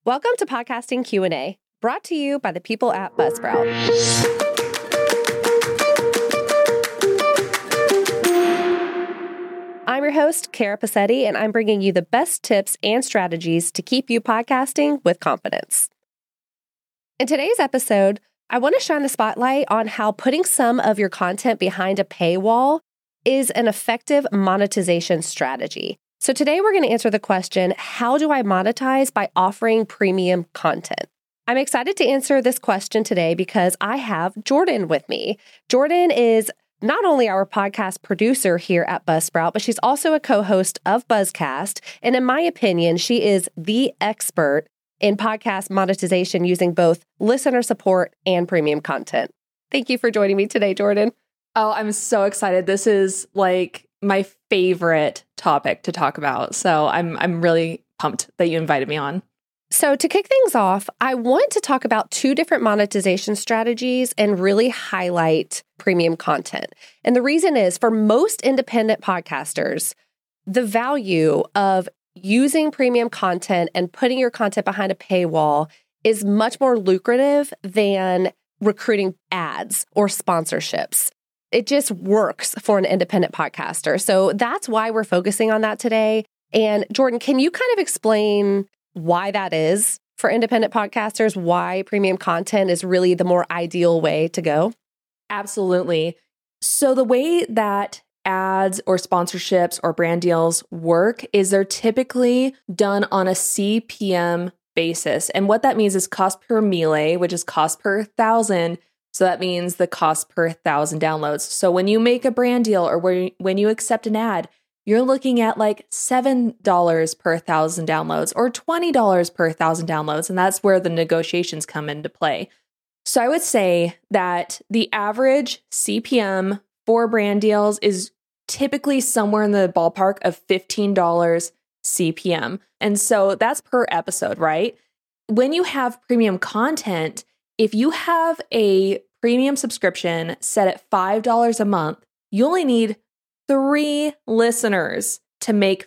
Welcome to Podcasting Q&A, brought to you by the people at Buzzsprout. I'm your host, Kara Passetti, and I'm bringing you the best tips and strategies to keep you podcasting with confidence. In today's episode, I want to shine the spotlight on how putting some of your content behind a paywall is an effective monetization strategy. So today we're going to answer the question, how do I monetize by offering premium content? I'm excited to answer this question today because I have Jordan with me. Jordan is not only our podcast producer here at Buzzsprout, but she's also a co-host of Buzzcast. And in my opinion, she is the expert in podcast monetization using both listener support and premium content. Thank you for joining me today, Jordan. Oh, I'm so excited. This is like my favorite topic to talk about. So I'm really pumped that you invited me on. So to kick things off, I want to talk about two different monetization strategies and really highlight premium content. And the reason is for most independent podcasters, the value of using premium content and putting your content behind a paywall is much more lucrative than recruiting ads or sponsorships. It just works for an independent podcaster. So that's why we're focusing on that today. And Jordan, can you kind of explain why that is for independent podcasters, why premium content is really the more ideal way to go? Absolutely. So the way that ads or sponsorships or brand deals work is they're typically done on a CPM basis. And what that means is cost per mille, which is cost per 1,000. So that means the cost per 1,000 downloads. So when you make a brand deal or when you accept an ad, you're looking at like $7 per 1,000 downloads or $20 per 1,000 downloads. And that's where the negotiations come into play. So I would say that the average CPM for brand deals is typically somewhere in the ballpark of $15 CPM. And so that's per episode, right? When you have premium content, if you have a premium subscription set at $5 a month, you only need 3 listeners to make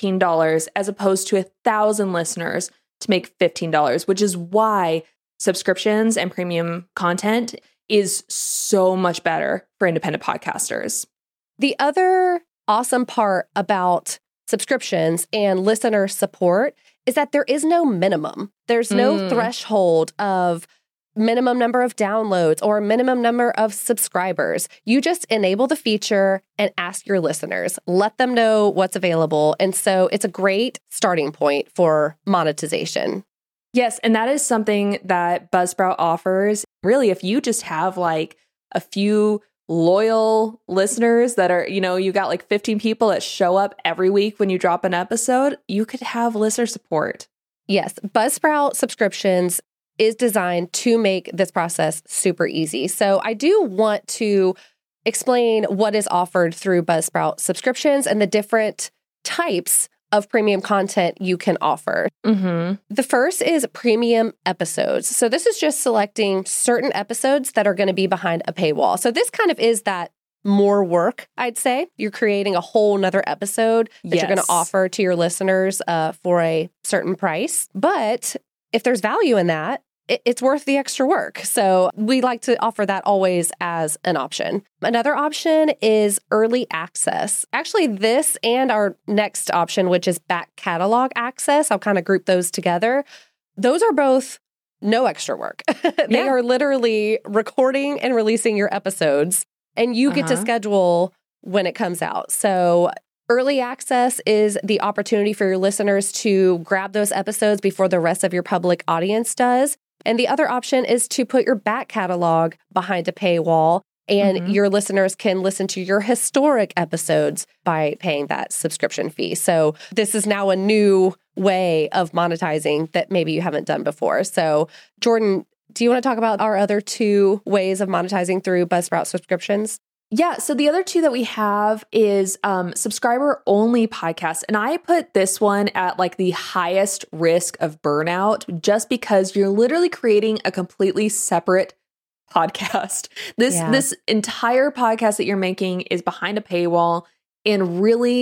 $15 as opposed to 1,000 listeners to make $15, which is why subscriptions and premium content is so much better for independent podcasters. The other awesome part about subscriptions and listener support is that there is no minimum. There's no threshold of minimum number of downloads or minimum number of subscribers. You just enable the feature and ask your listeners. Let them know what's available. And so it's a great starting point for monetization. Yes, and that is something that Buzzsprout offers. Really, if you just have like a few loyal listeners that are, you got like 15 people that show up every week when you drop an episode, you could have listener support. Yes, Buzzsprout subscriptions is designed to make this process super easy. So I do want to explain what is offered through Buzzsprout subscriptions and the different types of premium content you can offer. The first is premium episodes. So this is just selecting certain episodes that are going to be behind a paywall. So this kind of is that more work, I'd say. You're creating a whole nother episode that you're going to offer to your listeners for a certain price. But if there's value in that, it's worth the extra work. So we like to offer that always as an option. Another option is early access. Actually, this and our next option, which is back catalog access, I'll kind of group those together. Those are both no extra work. They are literally recording and releasing your episodes, and you get to schedule when it comes out. So early access is the opportunity for your listeners to grab those episodes before the rest of your public audience does. And the other option is to put your back catalog behind a paywall, and your listeners can listen to your historic episodes by paying that subscription fee. So this is now a new way of monetizing that maybe you haven't done before. So Jordan, do you want to talk about our other two ways of monetizing through Buzzsprout subscriptions? Yeah. So the other two that we have is subscriber only podcasts. And I put this one at like the highest risk of burnout just because you're literally creating a completely separate podcast. This entire podcast that you're making is behind a paywall. And really,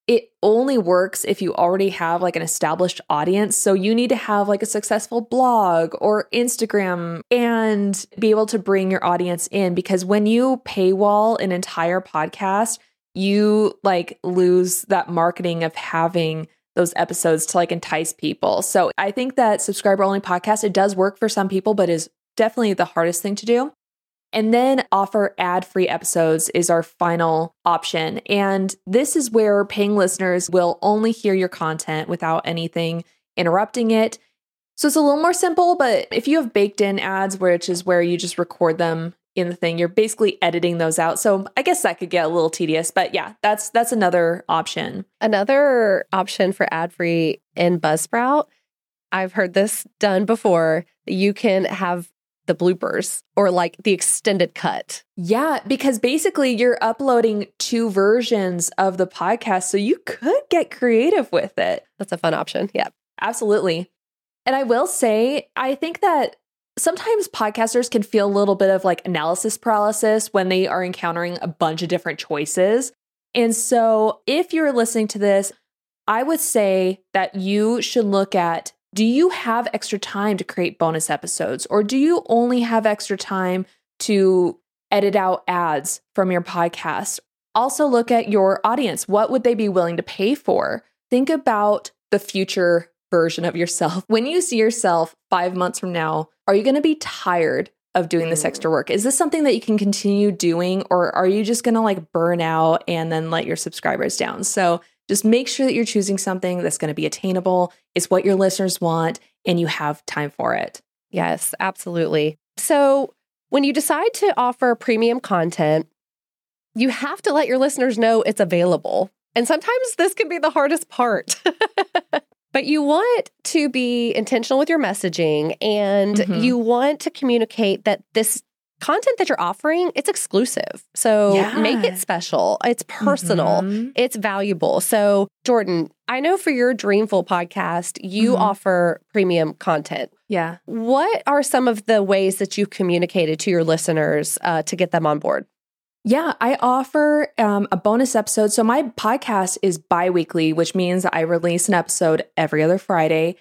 it only works if you already have like an established audience. So you need to have like a successful blog or Instagram and be able to bring your audience in, because when you paywall an entire podcast, you like lose that marketing of having those episodes to like entice people. So I think that subscriber only podcast, it does work for some people, but is definitely the hardest thing to do. And then offer ad-free episodes is our final option. And this is where paying listeners will only hear your content without anything interrupting it. So it's a little more simple, but if you have baked in ads, which is where you just record them in the thing, you're basically editing those out. So I guess that could get a little tedious, but yeah, that's another option. Another option for ad-free in Buzzsprout, I've heard this done before. You can have the bloopers or like the extended cut. Yeah, because basically you're uploading 2 versions of the podcast, so you could get creative with it. That's a fun option. Yeah, absolutely. And I will say, I think that sometimes podcasters can feel a little bit of like analysis paralysis when they are encountering a bunch of different choices. And so if you're listening to this, I would say that you should look at, do you have extra time to create bonus episodes? Or do you only have extra time to edit out ads from your podcast? Also look at your audience. What would they be willing to pay for? Think about the future version of yourself. When you see yourself 5 months from now, are you going to be tired of doing this extra work? Is this something that you can continue doing? Or are you just going to like burn out and then let your subscribers down? So just make sure that you're choosing something that's going to be attainable. It's what your listeners want, and you have time for it. Yes, absolutely. So when you decide to offer premium content, you have to let your listeners know it's available. And sometimes this can be the hardest part. But you want to be intentional with your messaging, and you want to communicate that this content that you're offering, it's exclusive. So make it special. It's personal. It's valuable. So Jordan, I know for your Dreamful podcast, you offer premium content. Yeah. What are some of the ways that you've communicated to your listeners to get them on board? Yeah, I offer a bonus episode. So my podcast is bi-weekly, which means I release an episode every other Friday.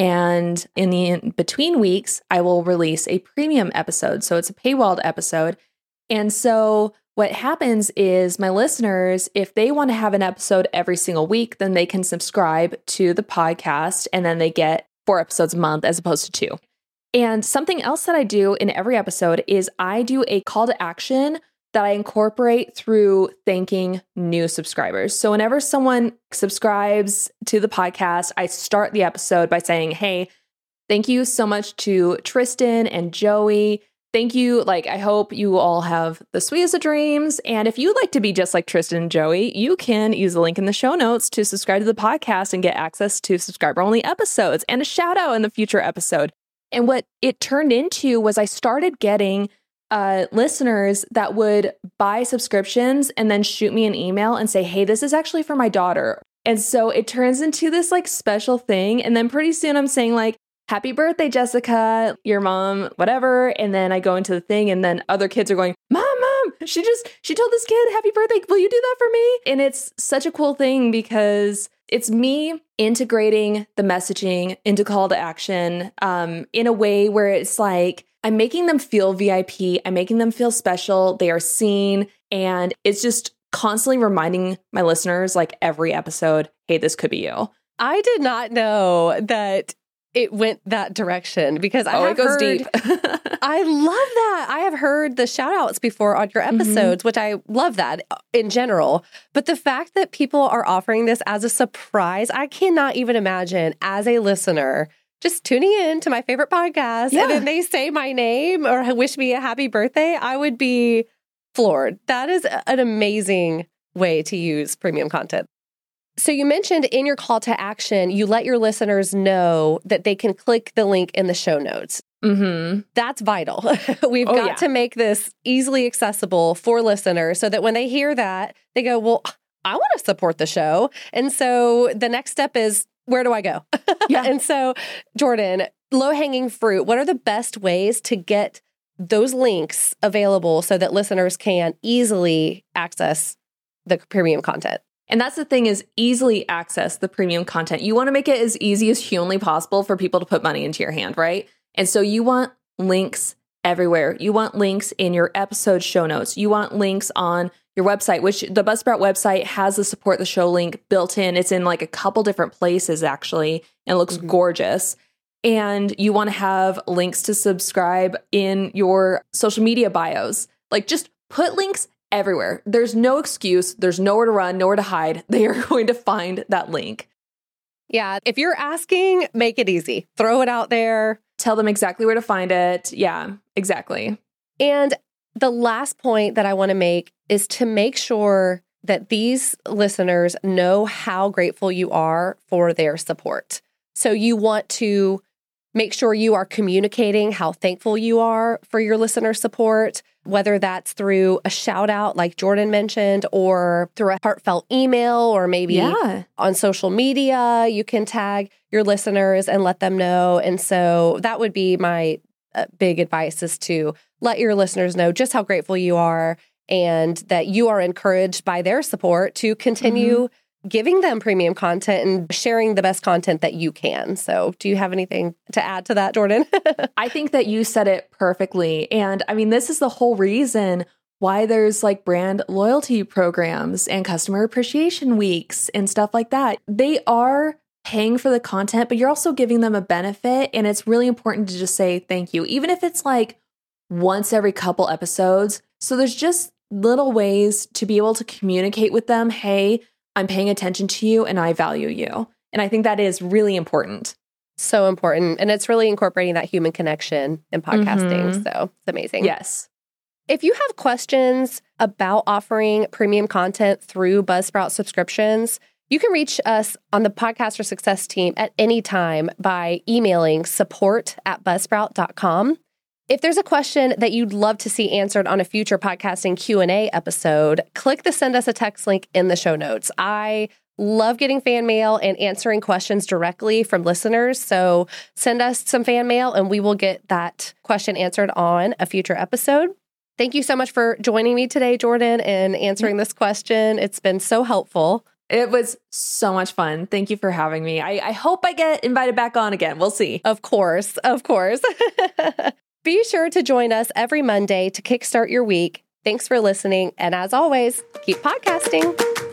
And in the between weeks, I will release a premium episode. So it's a paywalled episode. And so what happens is my listeners, if they want to have an episode every single week, then they can subscribe to the podcast and then they get 4 episodes a month as opposed to 2. And something else that I do in every episode is I do a call to action that I incorporate through thanking new subscribers. So whenever someone subscribes to the podcast, I start the episode by saying, hey, thank you so much to Tristan and Joey. Thank you. Like, I hope you all have the sweetest of dreams. And if you'd like to be just like Tristan and Joey, you can use the link in the show notes to subscribe to the podcast and get access to subscriber-only episodes and a shout out in the future episode. And what it turned into was I started getting listeners that would buy subscriptions and then shoot me an email and say, hey, this is actually for my daughter. And so it turns into this like special thing. And then pretty soon I'm saying like, happy birthday, Jessica, your mom, whatever. And then I go into the thing and then other kids are going, mom, she told this kid happy birthday. Will you do that for me? And it's such a cool thing because it's me integrating the messaging into call to action in a way where it's like, I'm making them feel VIP. I'm making them feel special. They are seen. And it's just constantly reminding my listeners, like every episode, hey, this could be you. I did not know that it went that direction because it goes deep. I love that. I have heard the shout outs before on your episodes, which I love that in general. But the fact that people are offering this as a surprise, I cannot even imagine as a listener just tuning in to my favorite podcast and then they say my name or wish me a happy birthday. I would be floored. That is an amazing way to use premium content. So you mentioned in your call to action, you let your listeners know that they can click the link in the show notes. That's vital. We've got to make this easily accessible for listeners so that when they hear that, they go, well, I want to support the show. And so the next step is, where do I go? And so, Jordan, low-hanging fruit, what are the best ways to get those links available so that listeners can easily access the premium content? And that's the thing, is easily access the premium content. You want to make it as easy as humanly possible for people to put money into your hand, right? And so you want links everywhere. You want links in your episode show notes. You want links on your website, which the Buzzsprout website has the support the show link built in. It's in like a couple different places actually, and it looks gorgeous. And you want to have links to subscribe in your social media bios. Like, just put links everywhere. There's no excuse. There's nowhere to run, nowhere to hide. They are going to find that link. Yeah. If you're asking, make it easy. Throw it out there. Tell them exactly where to find it. Yeah, exactly. And the last point that I want to make is to make sure that these listeners know how grateful you are for their support. So you want to make sure you are communicating how thankful you are for your listener support, whether that's through a shout out like Jordan mentioned, or through a heartfelt email, or maybe on social media, you can tag your listeners and let them know. And so that would be my big advice, is to let your listeners know just how grateful you are and that you are encouraged by their support to continue giving them premium content and sharing the best content that you can. So do you have anything to add to that, Jordan? I think that you said it perfectly. And I mean, this is the whole reason why there's like brand loyalty programs and customer appreciation weeks and stuff like that. They are paying for the content, but you're also giving them a benefit. And it's really important to just say thank you, even if it's like once every couple episodes. So there's just little ways to be able to communicate with them. Hey, I'm paying attention to you and I value you. And I think that is really important. So important. And it's really incorporating that human connection in podcasting. So it's amazing. Yes. If you have questions about offering premium content through Buzzsprout subscriptions, you can reach us on the Podcaster Success team at any time by emailing support@buzzsprout.com. If there's a question that you'd love to see answered on a future podcasting Q&A episode, click the send us a text link in the show notes. I love getting fan mail and answering questions directly from listeners. So send us some fan mail and we will get that question answered on a future episode. Thank you so much for joining me today, Jordan, and answering this question. It's been so helpful. It was so much fun. Thank you for having me. I hope I get invited back on again. We'll see. Of course. Of course. Be sure to join us every Monday to kickstart your week. Thanks for listening. And as always, keep podcasting.